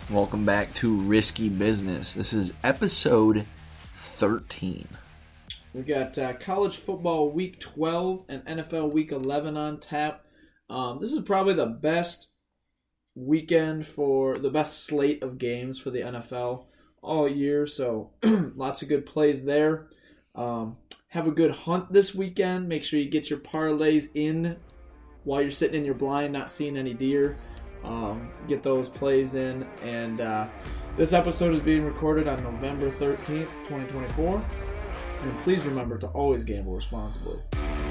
Welcome back to Risky Business. This is episode 13. We got college football week 12 and NFL week 11 on tap. This is probably the best weekend for the best slate of games for the NFL all year. So lots of good plays there. Have a good hunt this weekend. Make sure you get your parlays in while you're sitting in your blind, not seeing any deer. Get those plays in. And this episode is being recorded on November 13th, 2024. And please remember to always gamble responsibly.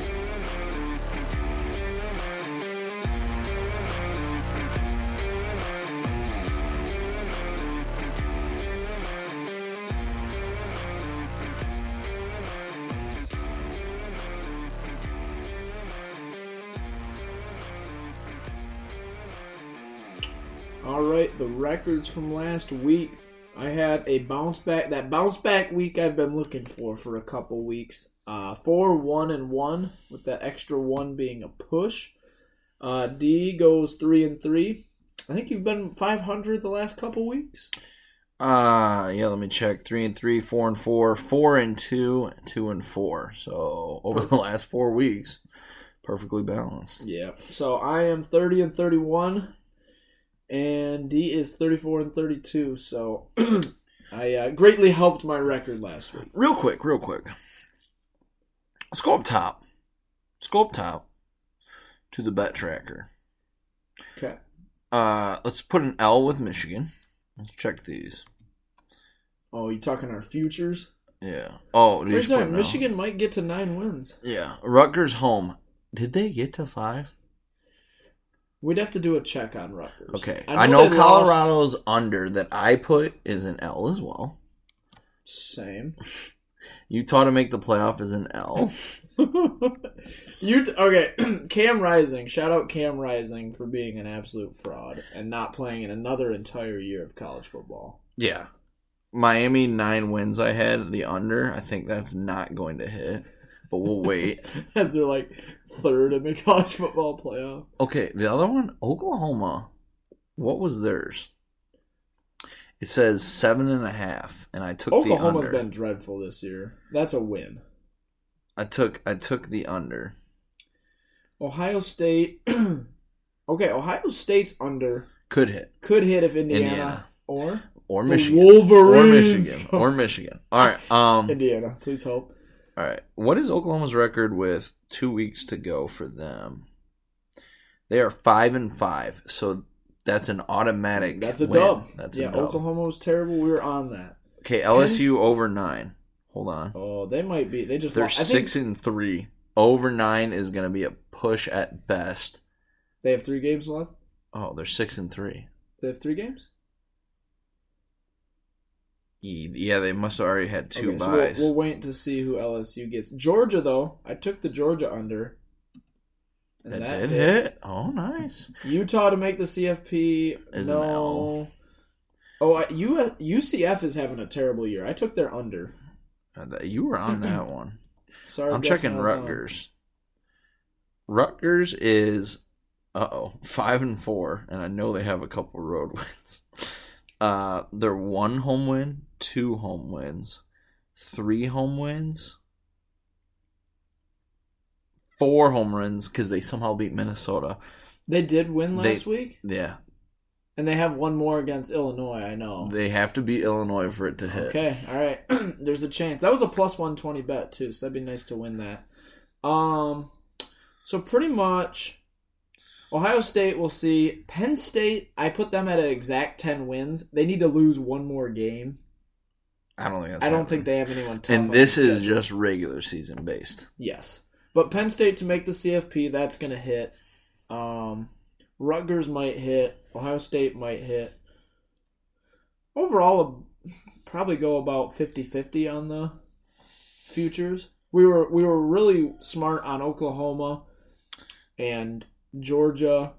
All right, the records from last week. I had a bounce back. That bounce back week I've been looking for a couple weeks. 4-1-1 with that extra one being a push. D goes 3-3. I think you've been 500 the last couple weeks. Let me check. 3-3, 4-4, 4-2, 2-4. So over the last 4 weeks, perfectly balanced. Yeah. So I am 30-31. And D is 34-32, so I greatly helped my record last week. Real quick. Let's go up top. To the bet tracker. Okay. Let's put an L with Michigan. Let's check these. Oh, you talking our futures? Yeah. Oh, Michigan might get to 9 wins. Yeah. Rutgers home. Did they get to 5? We'd have to do a check on Rutgers. Okay. I know Colorado's under that I put is an L as well. Same. Utah to make the playoff is an L. Okay, Cam Rising. Shout out Cam Rising for being an absolute fraud and not playing in another entire year of college football. Yeah. Miami 9 wins I had, the under. I think that's not going to hit. But we'll wait. As they're like third in the college football playoff. Okay, the other one, Oklahoma. What was theirs? It says 7.5, and I took the under. Oklahoma's been dreadful this year. That's a win. I took the under. Ohio State. Okay, Ohio State's under. Could hit if Indiana. Or Michigan. Wolverines. Or Michigan. All right. Indiana, please help. All right. What is Oklahoma's record with 2 weeks to go for them? They are 5-5, so that's an automatic. That's a win. dub. That's a dub. Oklahoma was terrible. We were on that. Okay, LSU over 9. Hold on. Oh, they might be. They're 6-3. Over 9 is going to be a push at best. They have 3 games left. Oh, they're 6-3. They have 3 games. Yeah, they must have already had 2 buys. So we'll wait to see who LSU gets. Georgia, though, I took the Georgia under. And that did hit. Oh, nice. Utah to make the CFP is an L. Oh, UCF is having a terrible year. I took their under. You were on that one. Sorry, I'm checking Rutgers. Rutgers is 5-4, and I know they have a couple road wins. They're 1 home win, 2 home wins, 3 home wins, 4 home runs because they somehow beat Minnesota. They did win last week? Yeah. And they have one more against Illinois, I know. They have to beat Illinois for it to hit. Okay, all right. There's a chance. That was a plus 120 bet, too, so that'd be nice to win that. So pretty much, Ohio State, we'll see. Penn State, I put them at an exact 10 wins. They need to lose one more game. I don't think that's I don't think they have anyone tough. And this is just regular season based. Yes. But Penn State to make the CFP, that's going to hit. Rutgers might hit. Ohio State might hit. Overall, I'll probably go about 50-50 on the futures. We were really smart on Oklahoma and Georgia,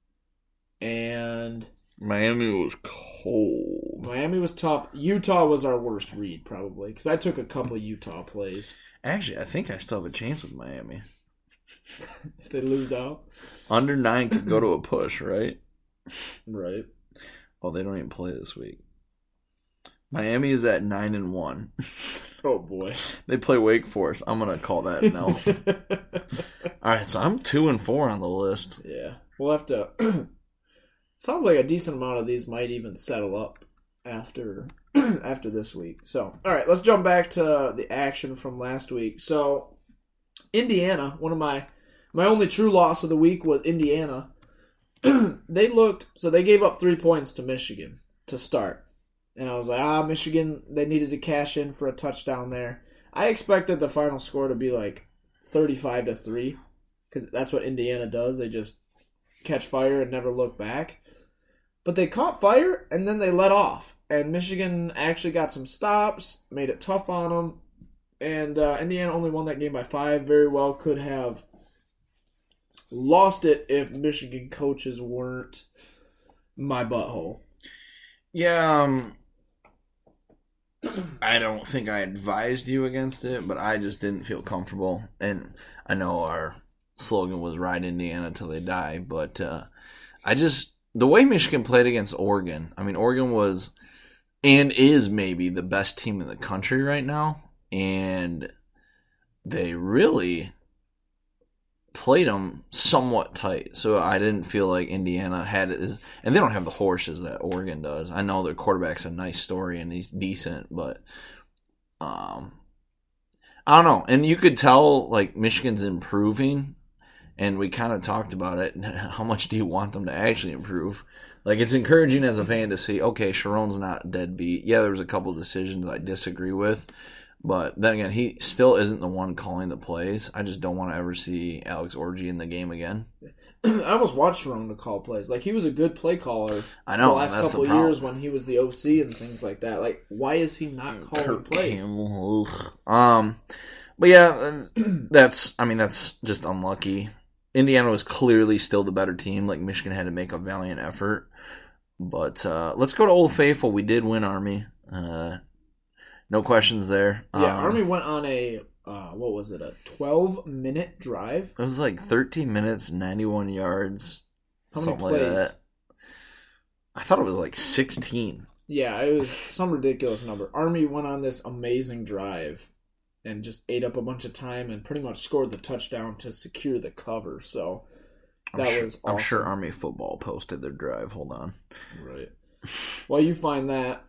and Miami was cold. Miami was tough. Utah was our worst read, probably, because I took a couple of Utah plays. Actually, I think I still have a chance with Miami. If they lose out. Under 9 could go to a push, right? Right. Oh, they don't even play this week. Miami is at 9-1. Oh boy, they play Wake Forest. I'm gonna call that no. All right, so I'm 2-4 on the list. Yeah, we'll have to. Sounds like a decent amount of these might even settle up after this week. So, all right, let's jump back to the action from last week. So, Indiana, one of my only true loss of the week was Indiana. They gave up 3 points to Michigan to start. And I was like, Michigan, they needed to cash in for a touchdown there. I expected the final score to be like 35-3, because that's what Indiana does. They just catch fire and never look back. But they caught fire, and then they let off. And Michigan actually got some stops, made it tough on them. And Indiana only won that game by 5. Very well could have lost it if Michigan coaches weren't my butthole. Yeah, I don't think I advised you against it, but I just didn't feel comfortable. And I know our slogan was "Ride Indiana till they die," but the way Michigan played against Oregon, I mean, Oregon was and is maybe the best team in the country right now, and they really played them somewhat tight. So I didn't feel like Indiana had it. And they don't have the horses that Oregon does. I know their quarterback's a nice story and he's decent, but I don't know. And you could tell like Michigan's improving, and we kind of talked about it. How much do you want them to actually improve? Like, it's encouraging as a fan to see, okay, Sharon's not deadbeat. Yeah, there was a couple of decisions I disagree with. But then again, he still isn't the one calling the plays. I just don't want to ever see Alex Orji in the game again. I almost want Sharon to call plays. Like, he was a good play caller. I know. The last couple of years when he was the OC and things like that. Like, why is he not calling plays? But yeah, that's just unlucky. Indiana was clearly still the better team. Like, Michigan had to make a valiant effort. But let's go to Old Faithful. We did win, Army. No questions there. Yeah, Army went on a, what was it, a 12-minute drive? It was like 13 minutes, 91 yards, How many something plays? like that. I thought it was like 16. Yeah, it was some ridiculous number. Army went on this amazing drive and just ate up a bunch of time and pretty much scored the touchdown to secure the cover. So that was awesome. I'm sure Army football posted their drive. Hold on. Right. Well, you find that.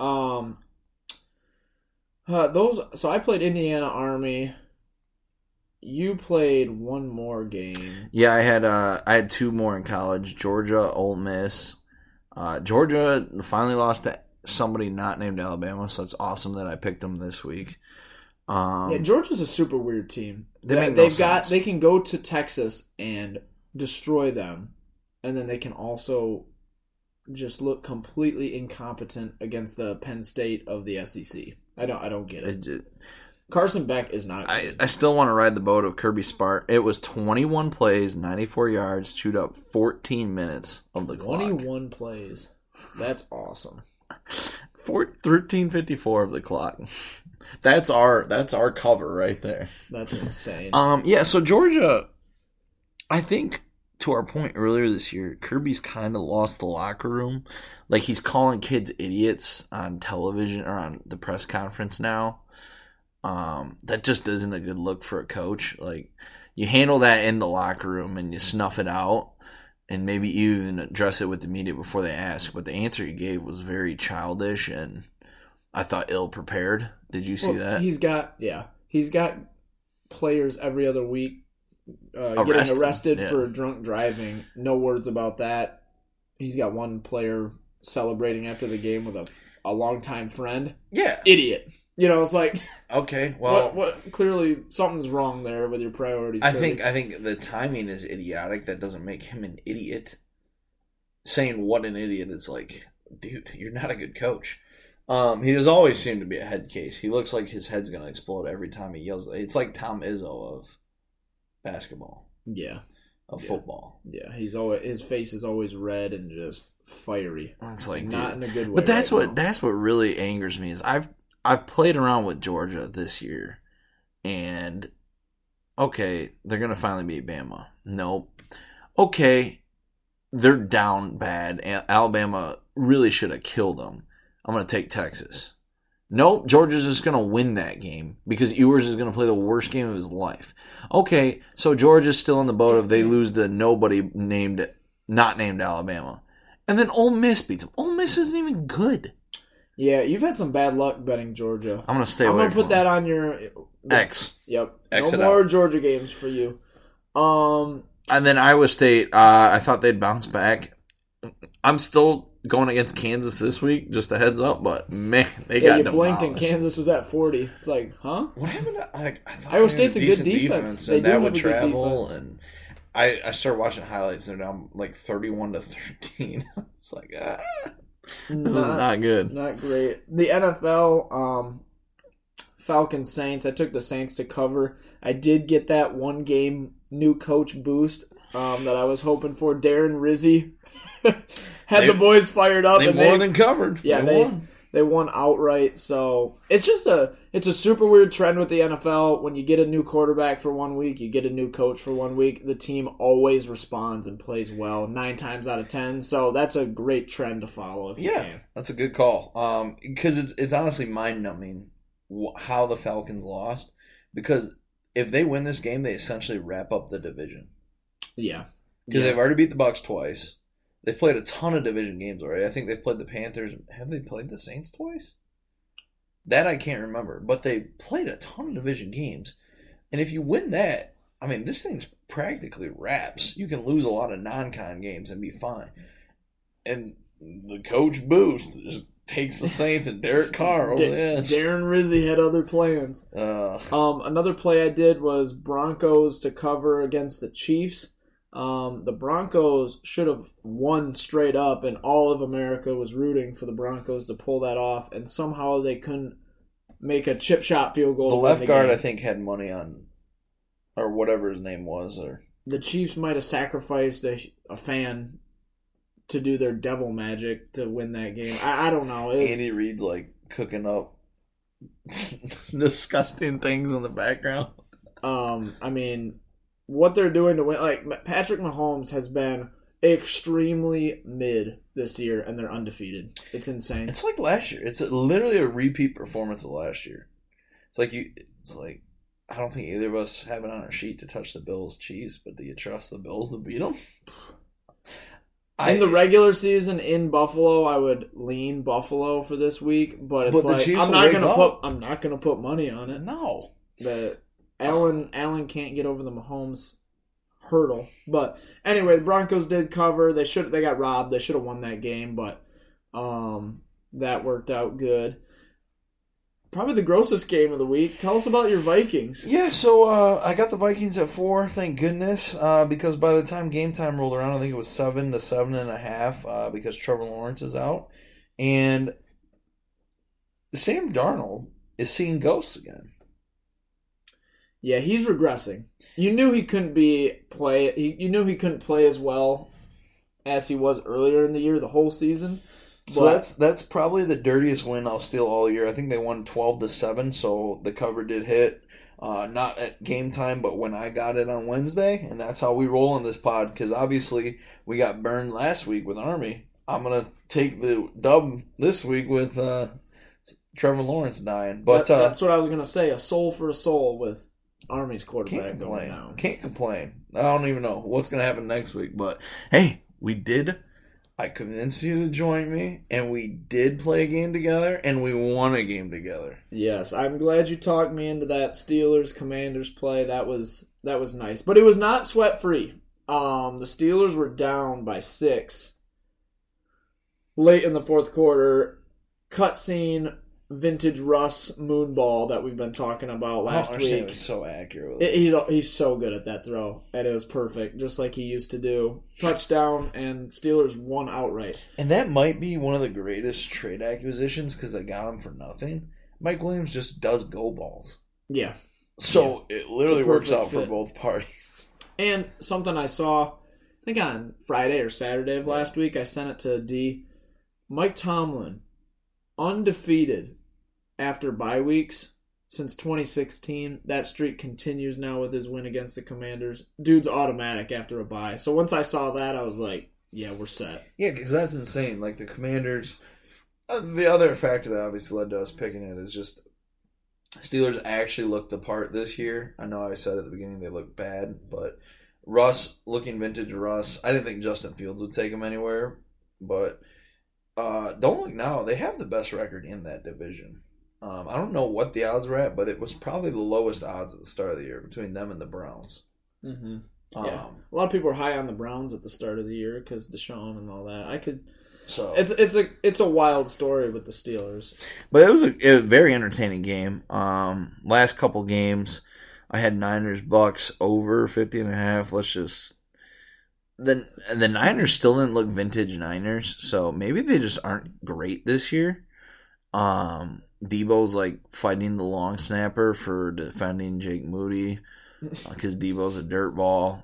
So I played Indiana Army. You played one more game. Yeah, I had 2 more in college. Georgia, Ole Miss. Georgia finally lost to somebody not named Alabama, so it's awesome that I picked them this week. Yeah, Georgia's a super weird team. They can go to Texas and destroy them, and then they can also just look completely incompetent against the Penn State of the SEC. I don't get it. Carson Beck is not good. I still want to ride the boat of Kirby Smart. It was 21 plays, 94 yards, chewed up 14 minutes of the clock. 21 plays. That's awesome. 13:54 of the clock. That's our cover right there. That's insane. Yeah, so Georgia, I think to our point earlier this year, Kirby's kind of lost the locker room. Like, he's calling kids idiots on television or on the press conference now. That just isn't a good look for a coach. Like, you handle that in the locker room and you snuff it out and maybe even address it with the media before they ask. But the answer he gave was very childish and I thought ill-prepared. Did you see that? He's got players every other week getting arrested for drunk driving. No words about that. He's got one player celebrating after the game with a longtime friend. Yeah. Idiot. You know, it's like, okay, well, what clearly something's wrong there with your priorities. I think the timing is idiotic. That doesn't make him an idiot. Saying what an idiot is like, dude, you're not a good coach. He does always seem to be a head case. He looks like his head's gonna explode every time he yells. It's like Tom Izzo of basketball. Yeah. Of football. Yeah, his face is always red and just fiery. It's like, not in a good way. But that's what really angers me is I've played around with Georgia this year, and okay, they're gonna finally beat Bama. Nope. Okay, they're down bad. Alabama really should have killed them. I'm going to take Texas. Nope, Georgia's just going to win that game because Ewers is going to play the worst game of his life. Okay, so Georgia's still in the boat if they lose to not named Alabama. And then Ole Miss beats them. Ole Miss isn't even good. Yeah, you've had some bad luck betting Georgia. I'm going to stay away from I'm going to put that on your... X. Yep. X no more Georgia games for you. And then Iowa State, I thought they'd bounce back. I'm still going against Kansas this week, just a heads up, but man, they got you demolished. blinked and Kansas was at 40. It's like, huh? What happened to, I thought Iowa State's a good defense. They and do that have would a good travel, defense. and I started watching highlights, and they're down like 31-13. It's like, this is not good. Not great. The NFL, Falcons Saints. I took the Saints to cover. I did get that one game new coach boost that I was hoping for. Darren Rizzi had the boys fired up. They more than covered. Yeah, they won outright. So it's just it's a super weird trend with the NFL. When you get a new quarterback for 1 week, you get a new coach for 1 week, the team always responds and plays well 9 times out of 10. So that's a great trend to follow if you can. That's a good call. Because it's honestly mind-numbing how the Falcons lost. Because if they win this game, they essentially wrap up the division. Yeah. Because they've already beat the Bucs twice. They've played a ton of division games already. I think they've played the Panthers. Have they played the Saints twice? That I can't remember. But they played a ton of division games. And if you win that, I mean, this thing's practically wraps. You can lose a lot of non-con games and be fine. And the coach boost just takes the Saints and Derek Carr over the edge. Darren Rizzi had other plans. Another play I did was Broncos to cover against the Chiefs. The Broncos should have won straight up, and all of America was rooting for the Broncos to pull that off, and somehow they couldn't make a chip shot field goal. The left guard, I think, had money on, or whatever his name was. Or the Chiefs might have sacrificed a fan to do their devil magic to win that game. I don't know. Andy Reid's like cooking up disgusting things in the background. I mean, what they're doing to win, like Patrick Mahomes has been extremely mid this year, and they're undefeated. It's insane. It's like last year. It's literally a repeat performance of last year. It's like I don't think either of us have it on our sheet to touch the Bills' cheese, but do you trust the Bills to beat them? In the regular season in Buffalo, I would lean Buffalo for this week, but it's like I'm not gonna put money on it. No, but Allen can't get over the Mahomes hurdle. But anyway, the Broncos did cover. They got robbed. They should have won that game, but that worked out good. Probably the grossest game of the week. Tell us about your Vikings. Yeah, so I got the Vikings at 4, thank goodness, because by the time game time rolled around, I think it was 7 to 7.5, because Trevor Lawrence is out. And Sam Darnold is seeing ghosts again. Yeah, he's regressing. You knew he couldn't play. You knew he couldn't play as well as he was earlier in the year, the whole season. So that's probably the dirtiest win I'll steal all year. I think they won 12-7, so the cover did hit. Not at game time, but when I got it on Wednesday, and that's how we roll in this pod, because obviously we got burned last week with Army. I'm going to take the dub this week with Trevor Lawrence dying. But that's what I was going to say, a soul for a soul with Army's quarterback going down. Can't complain. I don't even know what's going to happen next week, but hey, we did. I convinced you to join me, and we did play a game together, and we won a game together. Yes, I'm glad you talked me into that Steelers-Commanders play. That was nice. But it was not sweat-free. The Steelers were down by 6 late in the fourth quarter. Cutscene, vintage Russ moonball that we've been talking about last week. It was so accurate. He's so good at that throw, and it was perfect, just like he used to do. Touchdown, and Steelers won outright. And that might be one of the greatest trade acquisitions because they got him for nothing. Mike Williams just does go balls. Yeah. So it literally works out for both parties. And something I saw, I think on Friday or Saturday of last week, I sent it to D. Mike Tomlin, undefeated after bye weeks since 2016. That streak continues now with his win against the Commanders. Dude's automatic after a bye. So once I saw that, I was like, yeah, we're set. Yeah, because that's insane. Like the Commanders, the other factor that obviously led to us picking it is just Steelers actually looked the part this year. I know I said at the beginning they looked bad, but Russ, looking vintage Russ, I didn't think Justin Fields would take him anywhere, but don't look now. They have the best record in that division. I don't know what the odds were at, but it was probably the lowest odds at the start of the year between them and the Browns. Mm-hmm. Yeah. A lot of people were high on the Browns at the start of the year because Deshaun and all that. So it's a wild story with the Steelers. But it was a very entertaining game. Last couple games, I had Niners Bucks over 50.5. Let's just the Niners still didn't look vintage Niners, so maybe they just aren't great this year. Debo's like fighting the long snapper for defending Jake Moody because Debo's a dirtball.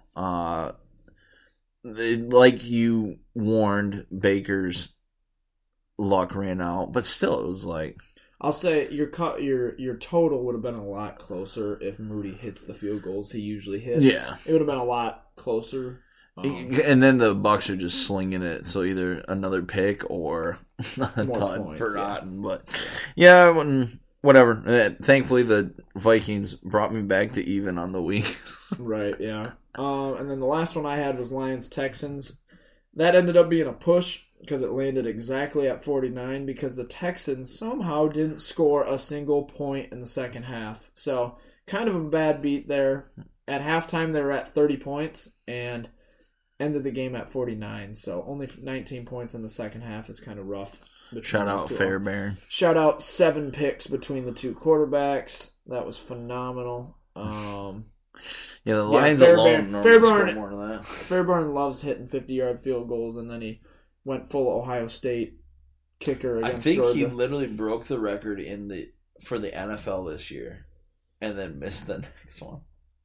Like you warned, Baker's luck ran out, but still, it was like I'll say your total would have been a lot closer if Moody hits the field goals he usually hits. Yeah, it would have been a lot closer. And then the Bucks are just slinging it, so either another pick or a ton forgotten. Yeah. But yeah, whatever. Thankfully, the Vikings brought me back to even on the week. Right. Yeah. And then the last one I had was Lions-Texans. That ended up being a push because it landed exactly at 49 because the Texans somehow didn't score a single point in the second half. So kind of a bad beat there. At halftime, they were at 30 points and ended the game at 49. So only 19 points in the second half is kind of rough. Shout out Fairbairn. Shout out 7 picks between the two quarterbacks. That was phenomenal. Yeah, the Lions alone normally score more than that. Fairbairn loves hitting 50-yard field goals, and then he went full Ohio State kicker against Georgia. I think he literally broke the record for the NFL this year, and then missed the next one.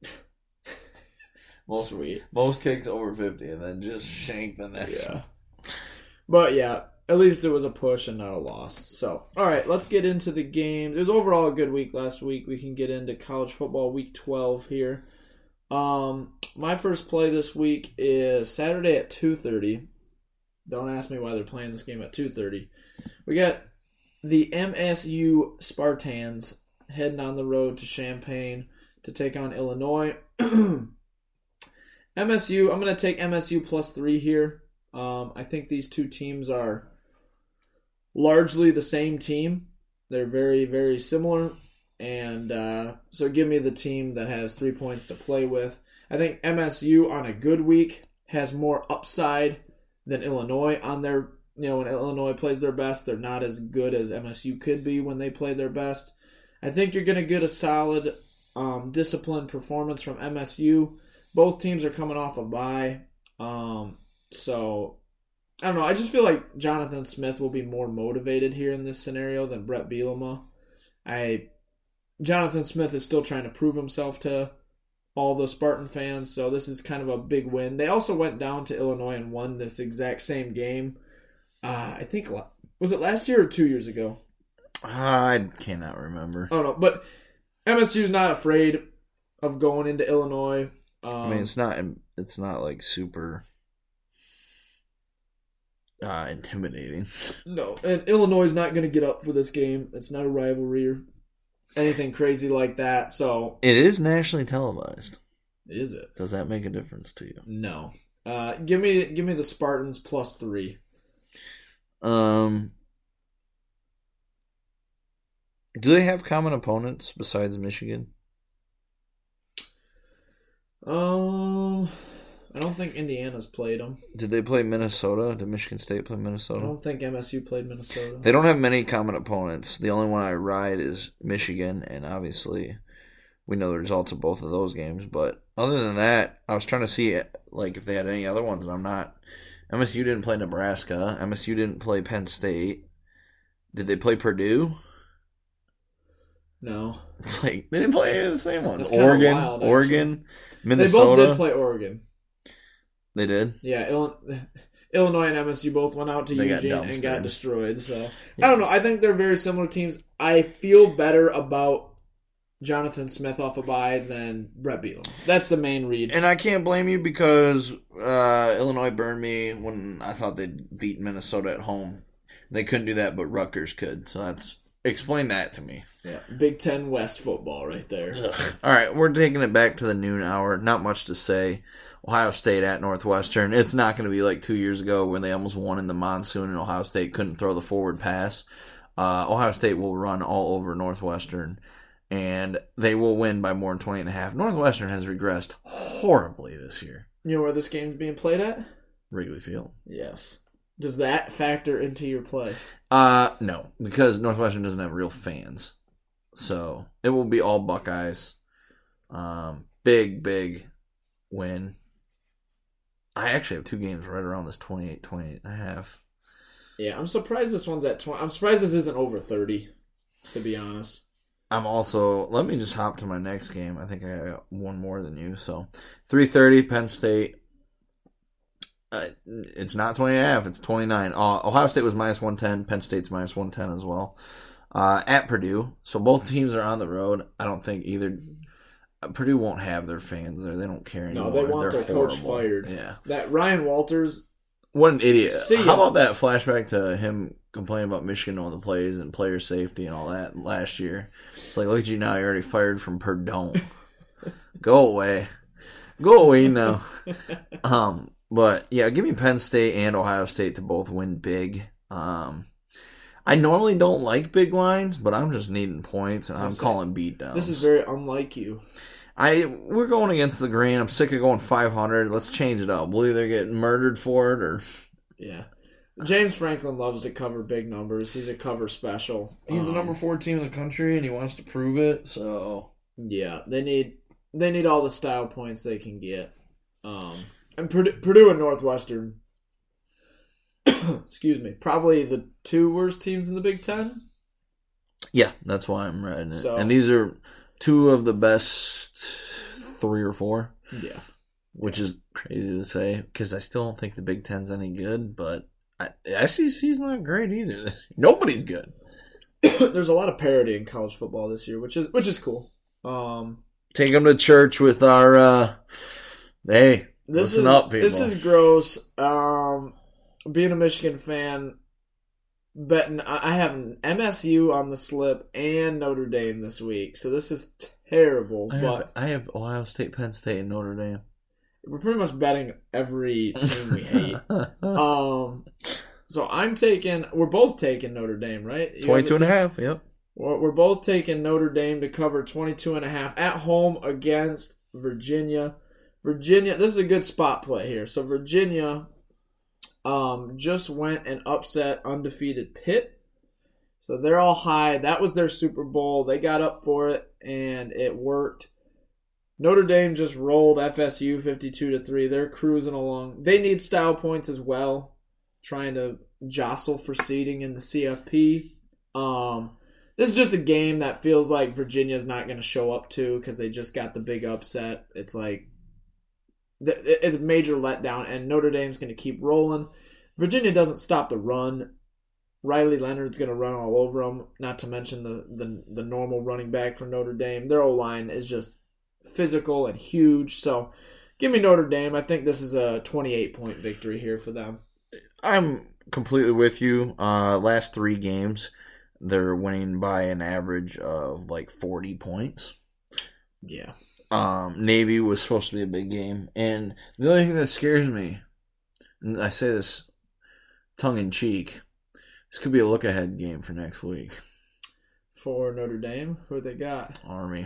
Sweet. Most kicks over 50, and then just shanked the next one. But yeah, at least it was a push and not a loss. So, all right, let's get into the game. It was overall a good week last week. We can get into college football week 12 here. My first play this week is Saturday at 2:30. Don't ask me why they're playing this game at 2:30. We got the MSU Spartans heading on the road to Champaign to take on Illinois. MSU, I'm going to take MSU +3 here. I think these two teams are largely the same team. They're very, very similar. And so give me the team that has 3 points to play with. I think MSU on a good week has more upside than Illinois on their, when Illinois plays their best, they're not as good as MSU could be when they play their best. I think you're going to get a solid, disciplined performance from MSU. Both teams are coming off a bye. So, I don't know. I just feel like Jonathan Smith will be more motivated here in this scenario than Brett Bielema. Jonathan Smith is still trying to prove himself to all the Spartan fans, so this is kind of a big win. They also went down to Illinois and won this exact same game. I think, was it last year or 2 years ago? I cannot remember. I don't know, but MSU's not afraid of going into Illinois. I mean, it's not like super intimidating. No, and Illinois is not going to get up for this game. It's not a rivalry or anything crazy like that. So it is nationally televised. Is it? Does that make a difference to you? No. Give me the Spartans +3. Do they have common opponents besides Michigan? I don't think Indiana's played them. Did they play Minnesota? Did Michigan State play I Minnesota? don't think MSU played Minnesota. They don't have many common opponents. The only one I ride is Michigan, and obviously we know the results of both of those games. But other than that, I was trying to see if they had any other ones, and I'm not. MSU didn't play Nebraska. MSU didn't play Penn State. Did they play Purdue? No. It's like they didn't play any of the same ones. That's Oregon, wild, Oregon, Minnesota. They both did play Oregon. They did? Yeah, Illinois and MSU both went out to Eugene and got destroyed. So I don't know. I think they're very similar teams. I feel better about Jonathan Smith off a bye than Brett Bielema. That's the main read. And I can't blame you because Illinois burned me when I thought they'd beat Minnesota at home. They couldn't do that, but Rutgers could. So explain that to me. Yeah, Big Ten West football right there. Ugh. All right, we're taking it back to the noon hour. Not much to say. Ohio State at Northwestern. It's not going to be like 2 years ago when they almost won in the monsoon and Ohio State couldn't throw the forward pass. Ohio State will run all over Northwestern, and they will win by more than 20.5. Northwestern has regressed horribly this year. You know where this game's being played at? Wrigley Field. Yes. Does that factor into your play? No, because Northwestern doesn't have real fans. So it will be all Buckeyes. Big win. I actually have 2 games right around this 28.5. Yeah, I'm surprised this one's at 20. I'm surprised this isn't over 30, to be honest. I'm also, let me just hop to my next game. I think I got one more than you. So 3:30, Penn State. It's not 20.5, it's 29. Ohio State was minus 110. Penn State's minus 110 as well. At Purdue. So both teams are on the road. I don't think either. Purdue won't have their fans there. They don't care anymore. No, they want They're their horrible. coach fired. Yeah. That Ryan Walters. What an idiot. See ya. How about that flashback to him complaining about Michigan on the plays and player safety and all that last year? It's like, look at you now. You're already fired from Purdue. Go away. Go away now. But, yeah, give me Penn State and Ohio State to both win big. I normally don't like big lines, but I'm just needing points, and I'm calling beatdowns. This is very unlike you. We're going against the grain. I'm sick of going 500. Let's change it up. We'll either get murdered for it or... Yeah. James Franklin loves to cover big numbers. He's a cover special. He's the number 4 team in the country, and he wants to prove it, so... Yeah, they need all the style points they can get. And Purdue and Northwestern, excuse me, probably the 2 worst teams in the Big Ten. Yeah, that's why I'm riding it. So, and these are 2 of the best 3 or 4. Yeah. Which is crazy to say, because I still don't think the Big Ten's any good, but SEC's not great either. Nobody's good. There's a lot of parity in college football this year, which is cool. Take them to church with our, hey... Listen up, people. This is gross. Being a Michigan fan, betting I have MSU on the slip and Notre Dame this week, so this is terrible. I have Ohio State, Penn State, and Notre Dame. We're pretty much betting every team we hate. So we're both taking Notre Dame, right? 22.5, yep. We're both taking Notre Dame to cover 22.5 at home against Virginia. Virginia, this is a good spot play here. So Virginia just went and upset undefeated Pitt. So they're all high. That was their Super Bowl. They got up for it, and it worked. Notre Dame just rolled FSU 52-3. They're cruising along. They need style points as well, trying to jostle for seeding in the CFP. This is just a game that feels like Virginia's not going to show up to because they just got the big upset. It's like it's a major letdown, and Notre Dame's going to keep rolling. Virginia doesn't stop the run. Riley Leonard's going to run all over them, not to mention the normal running back for Notre Dame. Their O-line is just physical and huge. So give me Notre Dame. I think this is a 28-point victory here for them. I'm completely with you. Last 3 games, they're winning by an average of like 40 points. Yeah. Navy was supposed to be a big game. And the only thing that scares me, and I say this tongue-in-cheek, this could be a look-ahead game for next week. For Notre Dame? Who they got? Army.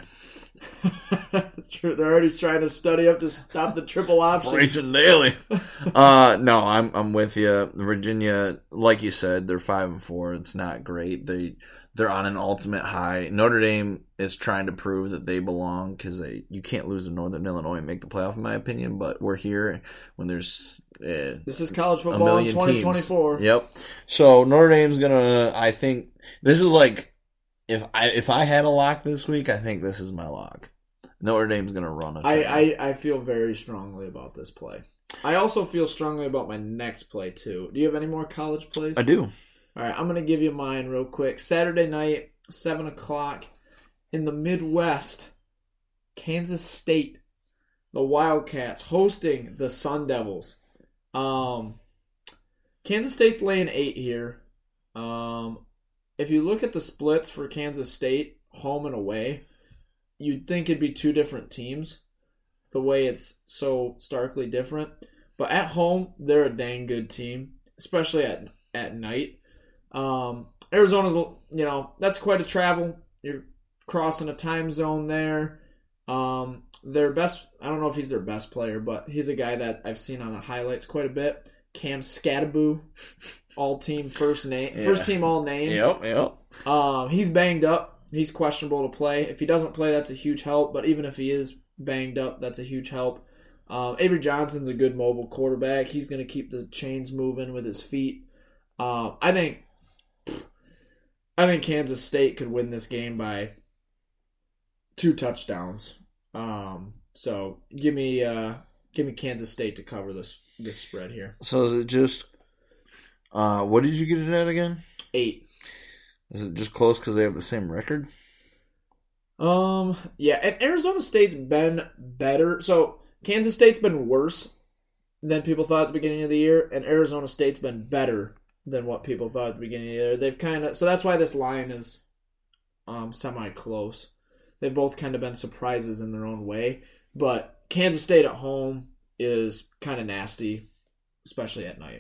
They're already trying to study up to stop the triple option. Racing daily. No, I'm with you. Virginia, like you said, they're 5-4. It's not great. They're on an ultimate high. Notre Dame is trying to prove that they belong because you can't lose to Northern Illinois and make the playoff, in my opinion. But we're here when there's this is college football in 2024. Teams. Yep. So Notre Dame's gonna. I think this is like if I had a lock this week, I think this is my lock. Notre Dame's gonna run it. I feel very strongly about this play. I also feel strongly about my next play too. Do you have any more college plays? I do. All right, I'm going to give you mine real quick. Saturday night, 7 o'clock, in the Midwest, Kansas State, the Wildcats hosting the Sun Devils. Kansas State's laying 8 here. If you look at the splits for Kansas State, home and away, you'd think it'd be two different teams, the way it's so starkly different. But at home, they're a dang good team, especially at night. Arizona's, that's quite a travel. You're crossing a time zone there. Their best, I don't know if he's their best player, but he's a guy that I've seen on the highlights quite a bit. Cam Skataboo, all team first team all name. Yep. He's banged up. He's questionable to play. If he doesn't play, that's a huge help. But even if he is banged up, that's a huge help. Avery Johnson's a good mobile quarterback. He's going to keep the chains moving with his feet. I think Kansas State could win this game by 2 touchdowns. So give me Kansas State to cover this spread here. So is it just what did you get it at again? 8. Is it just close because they have the same record? Yeah, and Arizona State's been better. So Kansas State's been worse than people thought at the beginning of the year, and Arizona State's been better than what people thought at the beginning of the year. They've so that's why this line is semi-close. They've both kind of been surprises in their own way, but Kansas State at home is kind of nasty, especially at night.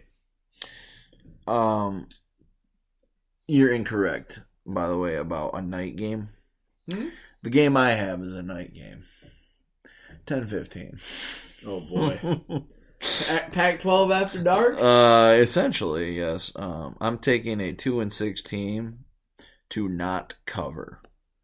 You're incorrect, by the way, about a night game. Mm-hmm. The game I have is a night game. 10:15. Oh boy. Pac-12 after dark? Essentially, yes. I'm taking a 2-6 team to not cover.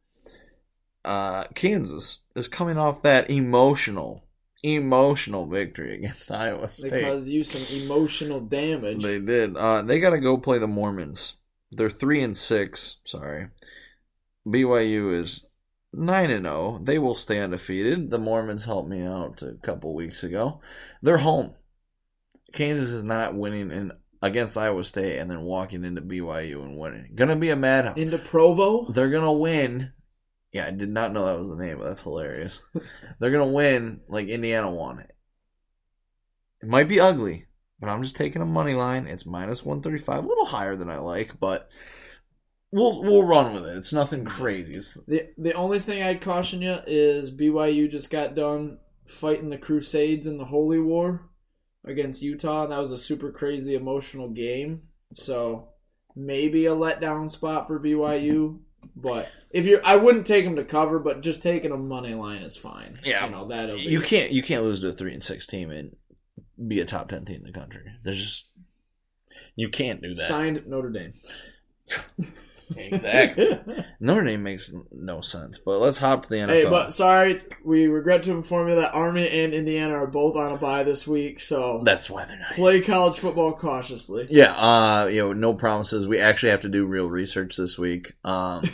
Kansas is coming off that emotional victory against Iowa State. They caused you some emotional damage. They did. They got to go play the Mormons. They're 3-6. Sorry. BYU is 9-0. They will stay undefeated. The Mormons helped me out a couple weeks ago. They're home. Kansas is not winning against Iowa State and then walking into BYU and winning. Gonna be a madhouse. Into Provo? They're gonna win. Yeah, I did not know that was the name, but that's hilarious. They're gonna win like Indiana won it. It might be ugly, but I'm just taking a money line. It's -135, a little higher than I like, but we'll run with it. It's nothing crazy. The only thing I'd caution you is BYU just got done fighting the Crusades in the Holy War against Utah, and that was a super crazy emotional game. So maybe a letdown spot for BYU. But I wouldn't take them to cover, but just taking a money line is fine. Yeah, that'll be. You can't lose to a 3-6 team and be a top 10 team in the country. You can't do that. Signed Notre Dame. Exactly. Notre Dame makes no sense. But let's hop to the NFL. Hey, but sorry, we regret to inform you that Army and Indiana are both on a bye this week, so that's why they're not. Play college football cautiously. Yeah, no promises. We actually have to do real research this week. But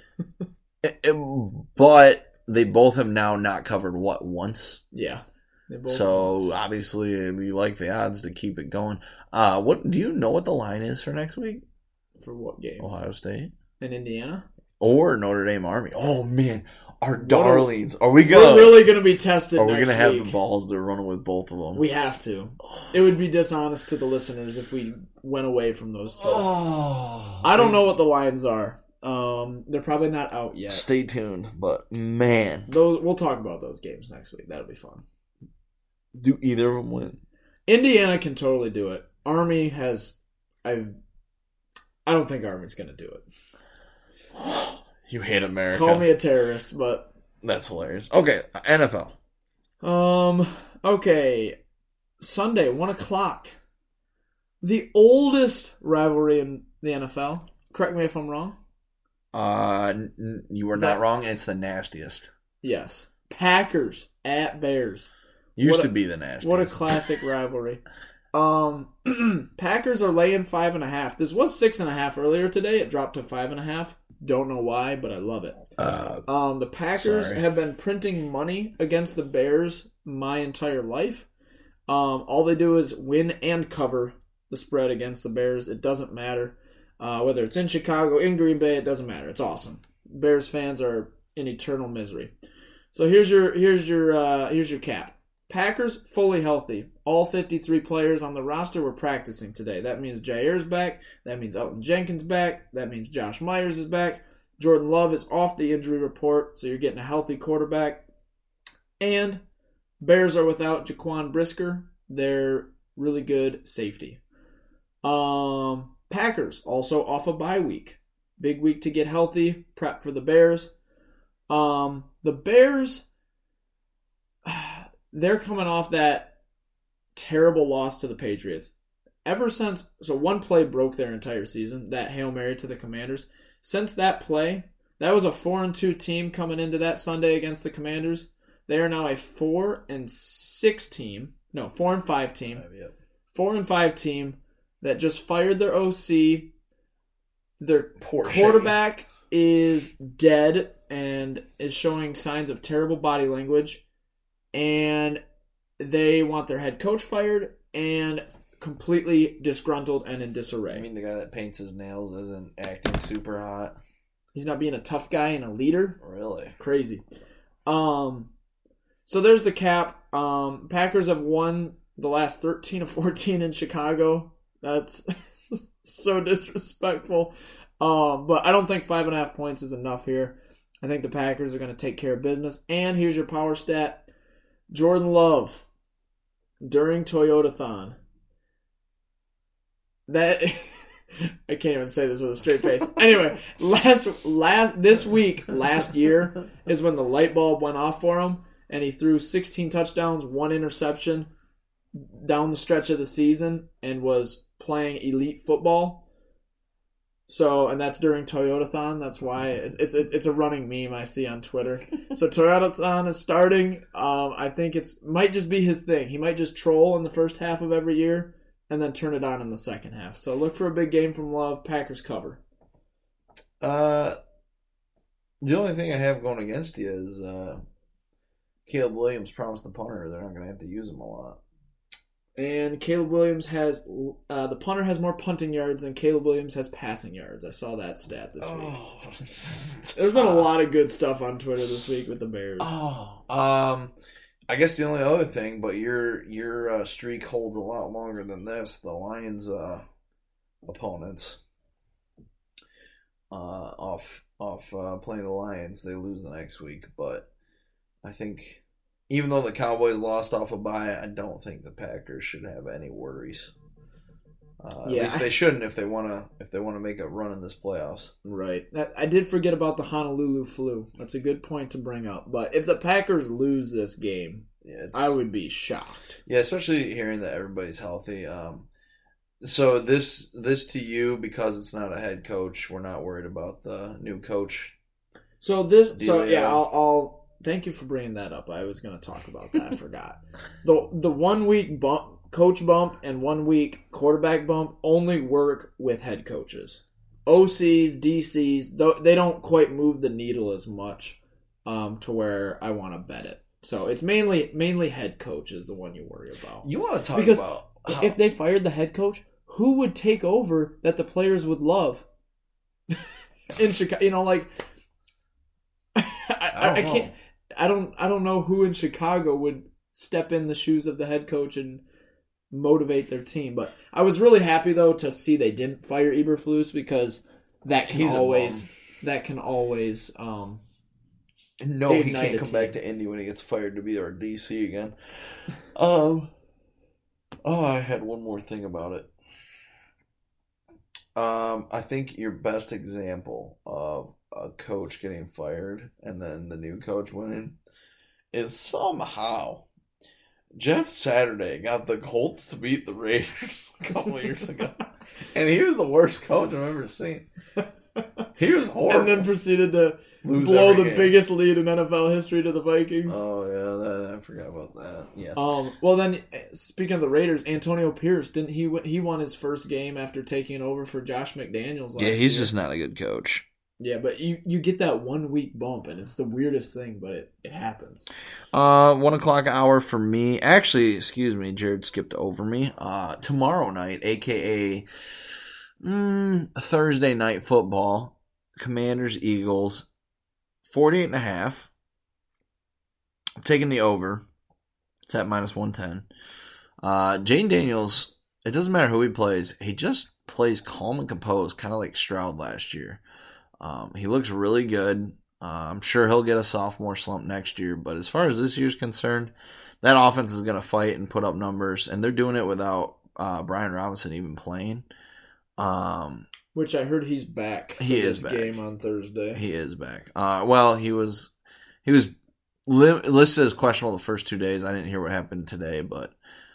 they both have now not covered once. Yeah. So obviously you like the odds to keep it going. What do you know what the line is for next week? For what game? Ohio State and Indiana, or Notre Dame Army. Oh man, our darlings. We're really going to be tested. Are we going to have the balls to run with both of them? We have to. It would be dishonest to the listeners if we went away from those two. I don't know what the lines are. They're probably not out yet. Stay tuned, but man, we'll talk about those games next week. That'll be fun. Do either of them win? Indiana can totally do it. Army has. I don't think Army's going to do it. You hate America. Call me a terrorist, but that's hilarious. Okay, NFL. Okay. Sunday, 1:00. The oldest rivalry in the NFL. Correct me if I'm wrong. You were not wrong. It's the nastiest. Yes. Packers at Bears. Used to be the nastiest. What a classic rivalry. Packers are laying 5.5. This was 6.5 earlier today. It dropped to 5.5. Don't know why, but I love it. The Packers have been printing money against the Bears my entire life. All they do is win and cover the spread against the Bears. It doesn't matter whether it's in Chicago, in Green Bay. It doesn't matter. It's awesome. Bears fans are in eternal misery. So here's your cap. Packers fully healthy. All 53 players on the roster were practicing today. That means Jair's back. That means Elton Jenkins back. That means Josh Myers is back. Jordan Love is off the injury report, so you're getting a healthy quarterback. And Bears are without Jaquan Brisker. They're really good safety. Packers also off a bye week. Big week to get healthy. Prep for the Bears. The Bears, they're coming off that terrible loss to the Patriots. So one play broke their entire season, that Hail Mary to the Commanders. Since that play, that was a 4-2 team coming into that Sunday against the Commanders. They are now a 4-5 team. 4-5 team that just fired their OC. Their quarterback is dead and is showing signs of terrible body language. And they want their head coach fired and completely disgruntled and in disarray. I mean, the guy that paints his nails isn't acting super hot. He's not being a tough guy and a leader. Really? Crazy. So there's the cap. Packers have won the last 13 of 14 in Chicago. That's so disrespectful. But I don't think 5.5 points is enough here. I think the Packers are going to take care of business. And here's your power stat. Jordan Love, during Toyotathon. That I can't even say this with a straight face. Anyway, last year is when the light bulb went off for him, and he threw 16 touchdowns, 1 interception down the stretch of the season, and was playing elite football. So, and that's during Toyotathon. That's why it's a running meme I see on Twitter. So Toyotathon is starting. I think might just be his thing. He might just troll in the first half of every year and then turn it on in the second half. So look for a big game from Love. Packers cover. The only thing I have going against you is Caleb Williams promised the punter they're not going to have to use him a lot. And Caleb Williams has the punter has more punting yards than Caleb Williams has passing yards. I saw that stat this week. There's been a lot of good stuff on Twitter this week with the Bears. I guess the only other thing, but your streak holds a lot longer than this. The Lions opponents off playing the Lions, they lose the next week. But I think even though the Cowboys lost off a bye, I don't think the Packers should have any worries. At least they shouldn't if they want to make a run in this playoffs. Right. I did forget about the Honolulu flu. That's a good point to bring up. But if the Packers lose this game, I would be shocked. Yeah, especially hearing that everybody's healthy. So this to you, because it's not a head coach, we're not worried about the new coach. I'll thank you for bringing that up. I was going to talk about that. I forgot. The 1 week coach bump and 1 week quarterback bump only work with head coaches. OCs, DCs, they don't quite move the needle as much to where I want to bet it. So it's mainly head coach is the one you worry about. You want to talk about if they fired the head coach, who would take over that the players would love in Chicago? I can't. I don't know who in Chicago would step in the shoes of the head coach and motivate their team. But I was really happy though to see they didn't fire Eberflus, because that can always no, he can't come back to Indy when he gets fired to be our DC again. I had one more thing about it. I think your best example of a coach getting fired and then the new coach winning is somehow Jeff Saturday got the Colts to beat the Raiders a couple of years ago. And he was the worst coach I've ever seen. He was horrible. And then proceeded to blow the biggest lead in NFL history to the Vikings. Oh, yeah, I forgot about that. Yeah. Well, then, speaking of the Raiders, Antonio Pierce, didn't he won his first game after taking over for Josh McDaniels last year? Yeah, he's just not a good coach. Yeah, but you get that 1 week bump, and it's the weirdest thing, but it happens. 1 o'clock hour for me. Actually, excuse me, Jared skipped over me. Tomorrow night, a.k.a. Thursday night football, Commanders, Eagles, 48.5. I'm taking the over. It's at minus 110. Jane Daniels, it doesn't matter who he plays. He just plays calm and composed, kind of like Stroud last year. He looks really good. I'm sure he'll get a sophomore slump next year. But as far as this year's concerned, that offense is going to fight and put up numbers. And they're doing it without Brian Robinson even playing. Which I heard he's back. He is back. Game on Thursday. He is back. Well, he was listed as questionable the first 2 days. I didn't hear what happened today, but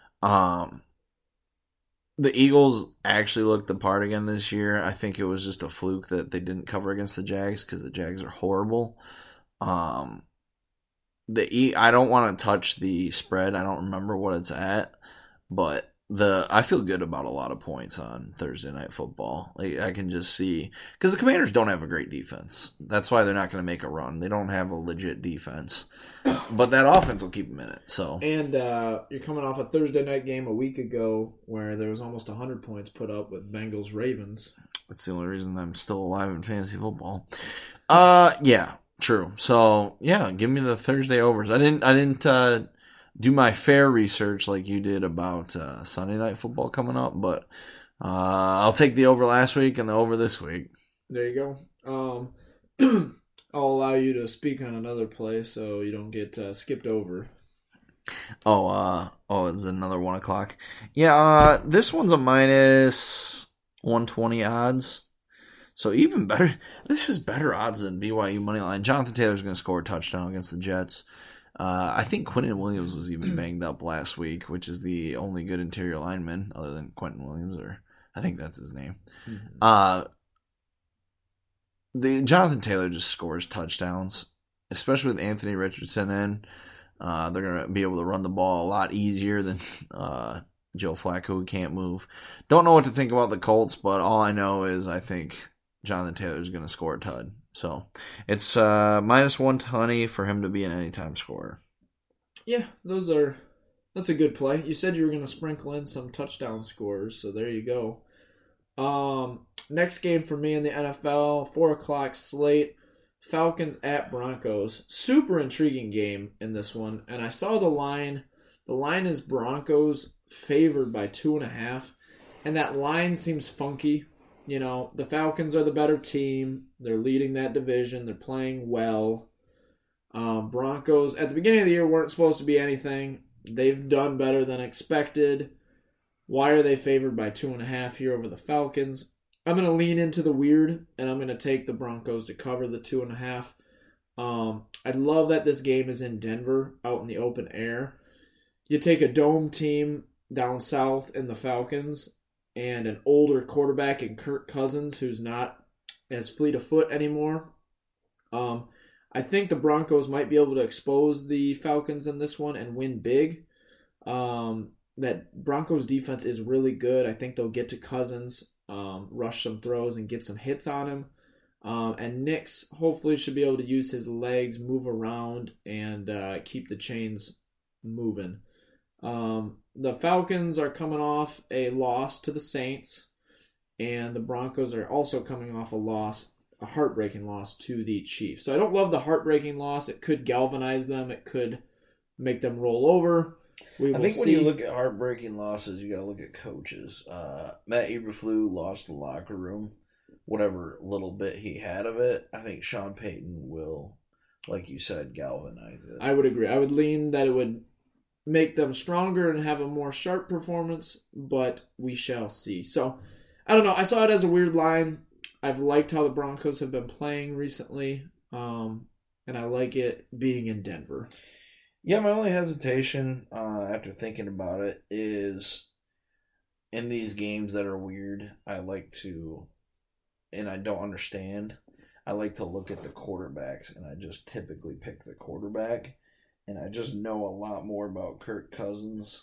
the Eagles actually looked the part again this year. I think it was just a fluke that they didn't cover against the Jags because the Jags are horrible. I don't want to touch the spread. I don't remember what it's at, but I feel good about a lot of points on Thursday Night Football. I can just see because the Commanders don't have a great defense. That's why they're not going to make a run. They don't have a legit defense, but that offense will keep them in it. So and you're coming off a Thursday night game a week ago where there was almost 100 points put up with Bengals Ravens. That's the only reason I'm still alive in fantasy football. Yeah, true. So yeah, give me the Thursday overs. I didn't do my fair research like you did about Sunday Night Football coming up, but I'll take the over last week and the over this week. There you go. I'll allow you to speak on another play so you don't get skipped over. It's another 1 o'clock. Yeah, this one's a minus 120 odds. So even better. This is better odds than BYU moneyline. Jonathan Taylor's going to score a touchdown against the Jets. I think Quentin Williams was even banged up last week, which is the only good interior lineman other than Quentin Williams, or I think that's his name. Mm-hmm. The Jonathan Taylor just scores touchdowns, especially with Anthony Richardson in. They're going to be able to run the ball a lot easier than Joe Flacco, who can't move. Don't know what to think about the Colts, but all I know is I think Jonathan Taylor is going to score a tud. So it's minus 120 for him to be an anytime scorer. Yeah, that's a good play. You said you were going to sprinkle in some touchdown scores, so there you go. Next game for me in the NFL, 4 o'clock slate, Falcons at Broncos. Super intriguing game in this one, and I saw the line. The line is Broncos favored by 2.5, and that line seems funky. You know, the Falcons are the better team. They're leading that division. They're playing well. Broncos, at the beginning of the year, weren't supposed to be anything. They've done better than expected. Why are they favored by 2.5 here over the Falcons? I'm going to lean into the weird, and I'm going to take the Broncos to cover the 2.5. I love that this game is in Denver, out in the open air. You take a dome team down south in the Falcons, and an older quarterback in Kirk Cousins who's not as fleet of foot anymore. I think the Broncos might be able to expose the Falcons in this one and win big. That Broncos defense is really good. I think they'll get to Cousins, rush some throws, and get some hits on him. And Nix hopefully should be able to use his legs, move around, and keep the chains moving. The Falcons are coming off a loss to the Saints, and the Broncos are also coming off a heartbreaking loss to the Chiefs. So I don't love the heartbreaking loss. It could galvanize them. It could make them roll over. I think when you look at heartbreaking losses, you got to look at coaches. Matt Eberflus lost the locker room, whatever little bit he had of it. I think Sean Payton will, like you said, galvanize it. I would agree. I would lean that it would make them stronger and have a more sharp performance, but we shall see. So, I don't know. I saw it as a weird line. I've liked how the Broncos have been playing recently, and I like it being in Denver. Yeah, my only hesitation after thinking about it is in these games that are weird, I like to, and I don't understand, I like to look at the quarterbacks, and I just typically pick the quarterback. And I just know a lot more about Kirk Cousins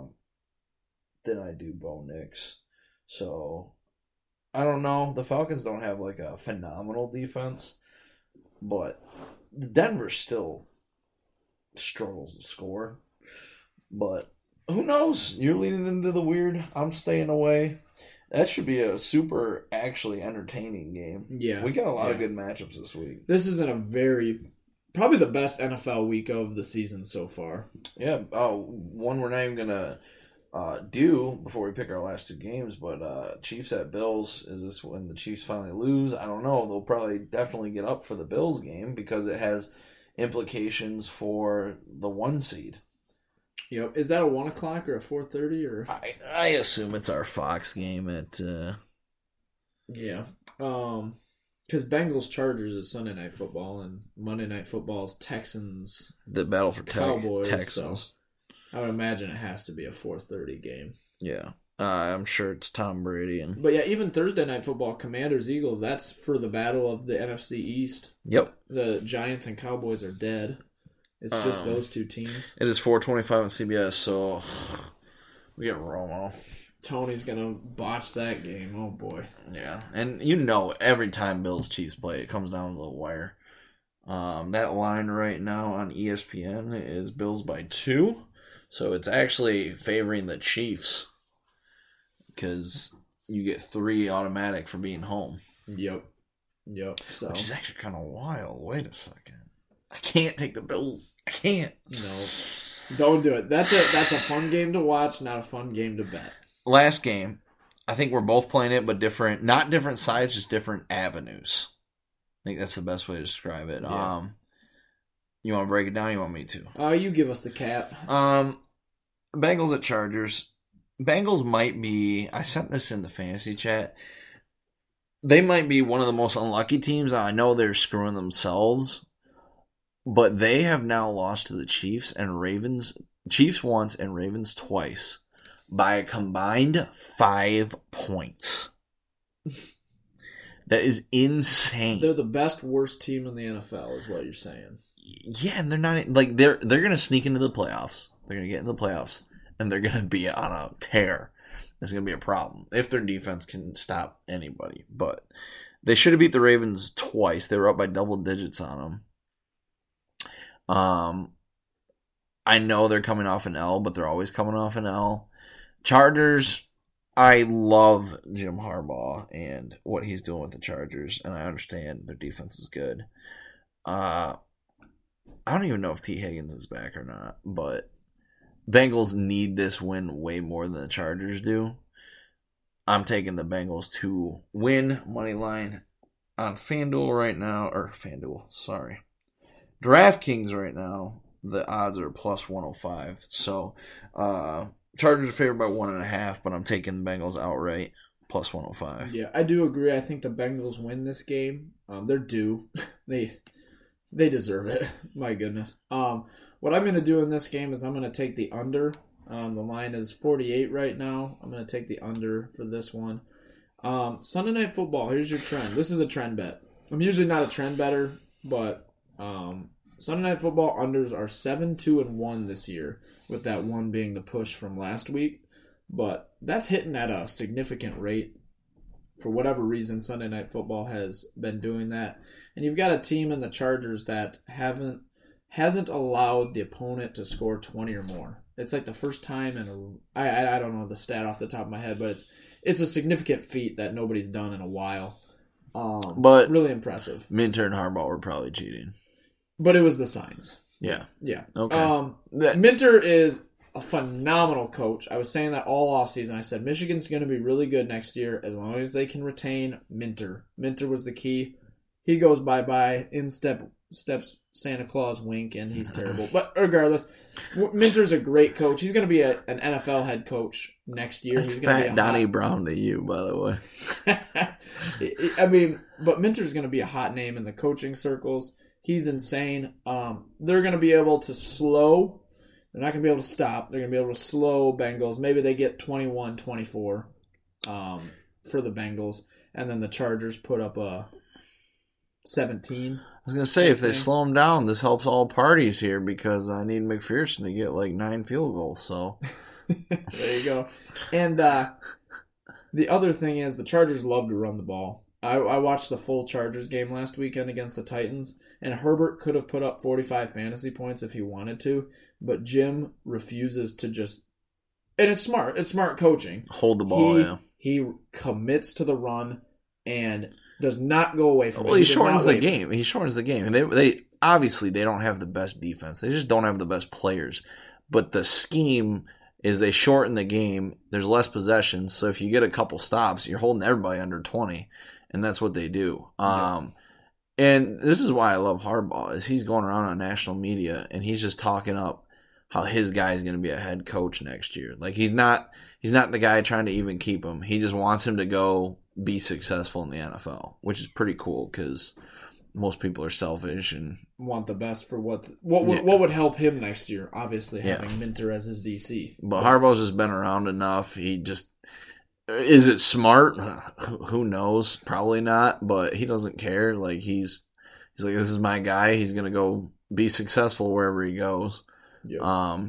than I do Bo Nix. So, I don't know. The Falcons don't have like a phenomenal defense. But Denver still struggles to score. But who knows? You're leaning into the weird. I'm staying away. That should be a super actually entertaining game. Yeah. We got a lot of good matchups this week. This is probably the best NFL week of the season so far. Yeah. One we're not even going to do before we pick our last two games, but Chiefs at Bills. Is this when the Chiefs finally lose? I don't know. They'll probably definitely get up for the Bills game because it has implications for the 1 seed. Yep. Is that a 1 o'clock or a 4:30 or? I assume it's our Fox game at. Yeah. Because Bengals Chargers is Sunday Night Football and Monday Night Football is Texans. The battle for Cowboys. Texans. So I would imagine it has to be a 4:30 game. Yeah. I'm sure it's Tom Brady and. But yeah, even Thursday Night Football, Commanders Eagles. That's for the battle of the NFC East. Yep. The Giants and Cowboys are dead. It's just those two teams. It is 4:25 on CBS, so we get Romo. Tony's gonna botch that game. Oh boy. Yeah, and every time Bills Chiefs play, it comes down to the wire. That line right now on ESPN is Bills by 2, so it's actually favoring the Chiefs because you get 3 automatic for being home. Yep. So which is actually kind of wild. Wait a second. I can't take the Bills. I can't. No. Don't do it. That's a fun game to watch, not a fun game to bet. Last game, I think we're both playing it, but different, not different sides, just different avenues. I think that's the best way to describe it. Yeah. You want to break it down? You want me to? You give us the cap. Bengals at Chargers. Bengals might be. I sent this in the fantasy chat. They might be one of the most unlucky teams. I know they're screwing themselves, but they have now lost to the Chiefs and Ravens. Chiefs once and Ravens twice by a combined 5 points. That is insane. They're the best, worst team in the NFL, is what you're saying. Yeah, and they're not like they're going to sneak into the playoffs. They're going to get into the playoffs, and they're going to be on a tear. It's going to be a problem if their defense can stop anybody. But they should have beat the Ravens twice. They were up by double digits on them. I know they're coming off an L, but they're always coming off an L. Chargers, I love Jim Harbaugh and what he's doing with the Chargers, and I understand their defense is good. I don't even know if T. Higgins is back or not, but Bengals need this win way more than the Chargers do. I'm taking the Bengals to win money line on FanDuel right now, DraftKings right now. The odds are plus 105. So, Chargers are favored by 1.5, but I'm taking the Bengals outright plus 105. Yeah, I do agree. I think the Bengals win this game. They're due. They deserve it. My goodness. What I'm going to do in this game is I'm going to take the under. The line is 48 right now. I'm going to take the under for this one. Sunday Night Football, here's your trend. This is a trend bet. I'm usually not a trend better, but Sunday Night Football unders are 7-2-1 this year, with that one being the push from last week. But that's hitting at a significant rate. For whatever reason, Sunday Night Football has been doing that. And you've got a team in the Chargers that hasn't allowed the opponent to score 20 or more. It's like the first time I don't know the stat off the top of my head, but it's a significant feat that nobody's done in a while. But really impressive. Minter and Harbaugh were probably cheating. But it was the signs. Yeah. Okay. Minter is a phenomenal coach. I was saying that all offseason. I said Michigan's going to be really good next year as long as they can retain Minter. Minter was the key. He goes bye-bye. In steps Santa Claus wink, and he's terrible. But regardless, Minter's a great coach. He's going to be an NFL head coach next year. That's he's going fat Donnie Brown to you, by the way. I mean, but Minter's going to be a hot name in the coaching circles. He's insane. They're going to be able to slow. They're not going to be able to stop. They're going to be able to slow Bengals. Maybe they get 21-24 for the Bengals. And then the Chargers put up a 17. I was going to say, if they slow them down, this helps all parties here because I need McPherson to get like 9 field goals. So there you go. And the other thing is the Chargers love to run the ball. I watched the full Chargers game last weekend against the Titans, and Herbert could have put up 45 fantasy points if he wanted to, but Jim refuses to just... And it's smart. It's smart coaching. Hold the ball, yeah. he commits to the run and does not go away from it. Well, he shortens the game. He shortens the game. And they obviously they don't have the best defense. They just don't have the best players. But the scheme is they shorten the game. There's less possessions. So if you get a couple stops, you're holding everybody under 20. And that's what they do. And this is why I love Harbaugh, is he's going around on national media and he's just talking up how his guy is going to be a head coach next year. Like he's not the guy trying to even keep him. He just wants him to go be successful in the NFL, which is pretty cool because most people are selfish and want the best for what would help him next year. Obviously, having Minter as his DC. But Harbaugh's just been around enough. Is it smart? Who knows? Probably not. But he doesn't care. Like he's like, this is my guy. He's gonna go be successful wherever he goes. Yep.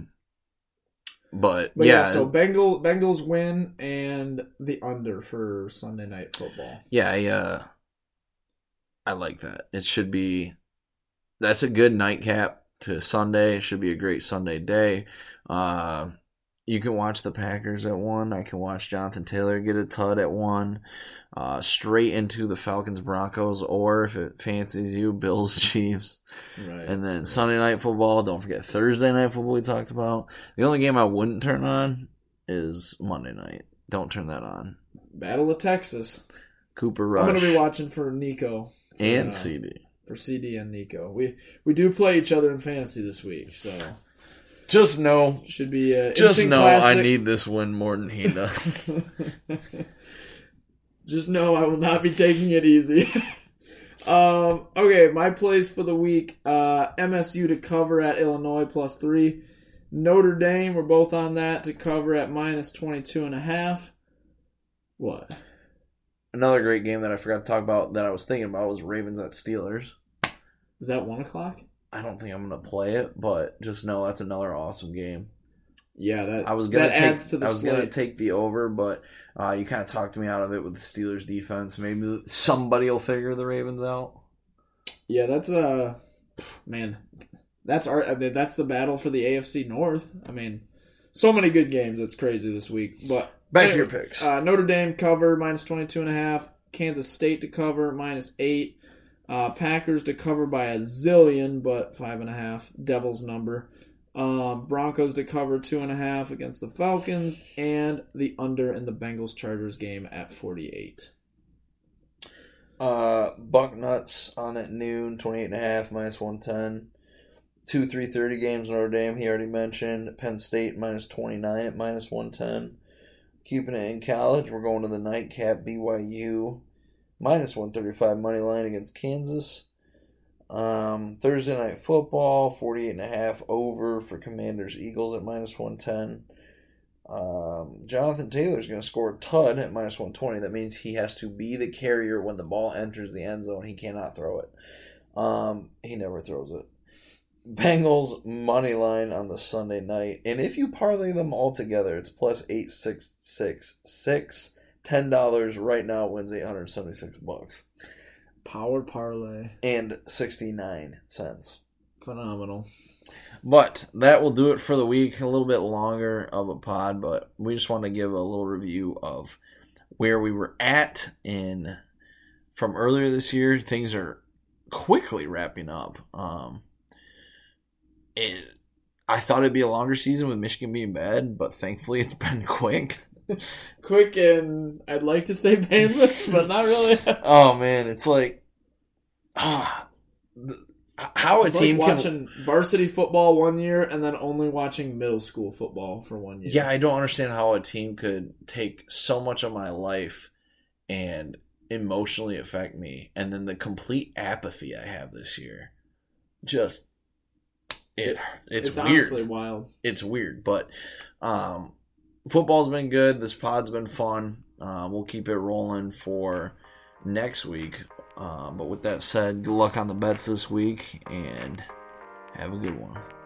But so Bengals win and the under for Sunday Night Football. Yeah, I like that. That's a good nightcap to Sunday. It should be a great Sunday day. You can watch the Packers at 1. I can watch Jonathan Taylor get a tud at 1. Straight into the Falcons-Broncos, or if it fancies you, Bills-Chiefs. Right. And then Sunday Night Football. Don't forget Thursday Night Football we talked about. The only game I wouldn't turn on is Monday night. Don't turn that on. Battle of Texas. Cooper Rush. I'm going to be watching for Nico. And CD. For CD and Nico. We do play each other in fantasy this week, so... Just know. Should be just know classic. I need this win more than he does. Just know I will not be taking it easy. Okay, my plays for the week. MSU to cover at Illinois +3. Notre Dame, we're both on that to cover at -22.5. What? Another great game that I forgot to talk about that I was thinking about was Ravens at Steelers. Is that 1 o'clock? I don't think I'm going to play it, but just know that's another awesome game. Yeah, that adds to the slate. I was going to take the over, but you kind of talked me out of it with the Steelers defense. Maybe somebody will figure the Ravens out. Yeah, that's man, that's the battle for the AFC North. I mean, so many good games. It's crazy this week. But back to your picks. Notre Dame cover -22.5. Kansas State to cover -8. Packers to cover by a zillion, but 5.5. Devil's number. Broncos to cover 2.5 against the Falcons, and the under in the Bengals-Chargers game at 48. Bucknuts on at noon, 28.5, -110. 2 3:30 games, Notre Dame, he already mentioned. Penn State -29 at -110. Keeping it in college, we're going to the nightcap, BYU. -135 money line against Kansas. Thursday Night Football, 48.5 over for Commanders Eagles at -110. Jonathan Taylor's going to score a tud at -120. That means he has to be the carrier when the ball enters the end zone. He cannot throw it. He never throws it. Bengals money line on the Sunday night. And if you parlay them all together, it's +866. $10 right now wins $876. Power parlay. And 69 cents. Phenomenal. But that will do it for the week. A little bit longer of a pod, but we just want to give a little review of where we were at from earlier this year. Things are quickly wrapping up. I thought it'd be a longer season with Michigan being bad, but thankfully it's been quick. Quick, and I'd like to say painless, but not really. Oh man, it's like how a team like watching varsity football one year and then only watching middle school football for 1 year. Yeah, I don't understand how a team could take so much of my life and emotionally affect me, and then the complete apathy I have this year. Just it's weird. Honestly wild. It's weird, but football's been good. This pod's been fun. We'll keep it rolling for next week. But with that said, good luck on the bets this week, and have a good one.